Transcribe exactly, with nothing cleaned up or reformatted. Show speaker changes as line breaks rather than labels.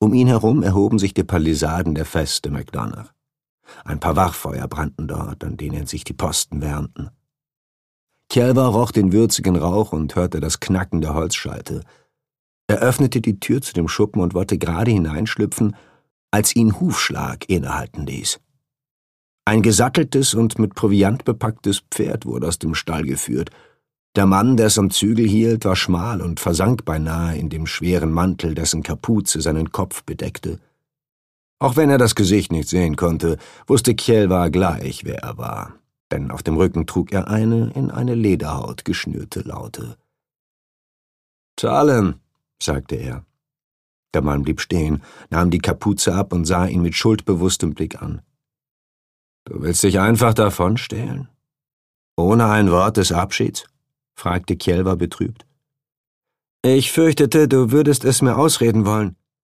Um ihn herum erhoben sich die Palisaden der Feste MacDonagh. Ein paar Wachfeuer brannten dort, an denen sich die Posten wärmten. Kjelvar roch den würzigen Rauch und hörte das Knacken der Holzscheite. Er öffnete die Tür zu dem Schuppen und wollte gerade hineinschlüpfen, als ihn Hufschlag innehalten ließ. Ein gesatteltes und mit Proviant bepacktes Pferd wurde aus dem Stall geführt. Der Mann, der es am Zügel hielt, war schmal und versank beinahe in dem schweren Mantel, dessen Kapuze seinen Kopf bedeckte. Auch wenn er das Gesicht nicht sehen konnte, wusste Kjelvar gleich, wer er war, denn auf dem Rücken trug er eine in eine Lederhaut geschnürte Laute. »Talon«, sagte er. Der Mann blieb stehen, nahm die Kapuze ab und sah ihn mit schuldbewusstem Blick an. »Du willst dich einfach davonstehlen? Ohne ein Wort des Abschieds?« fragte Kjelvar betrübt. »Ich fürchtete, du würdest es mir ausreden wollen.«